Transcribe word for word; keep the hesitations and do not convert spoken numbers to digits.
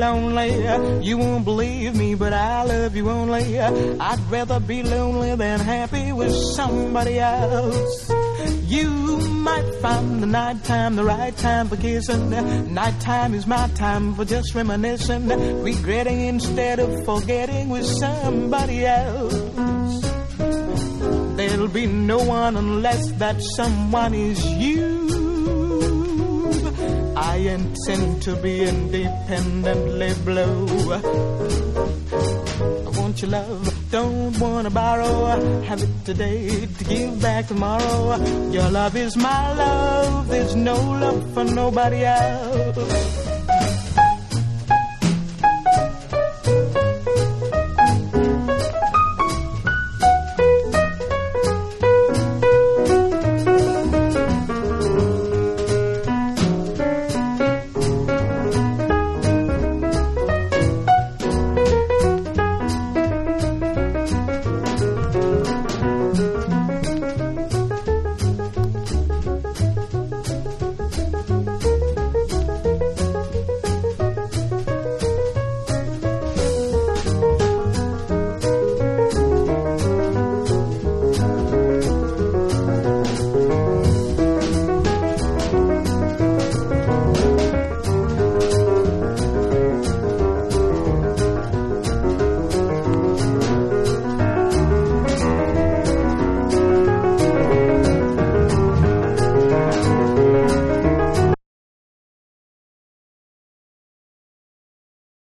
lonely. You won't believe me, but I love you only. I'd rather be lonely than happy with somebody else. You might find the nighttime the right time for kissing. Nighttime is my time for just reminiscing, regretting instead of forgetting with somebody else. There'll be no one unless that someone is you. I intend to be independently blue. I want your love, don't wanna borrow. Have it today to give back tomorrow. Your love is my love, there's no love for nobody else.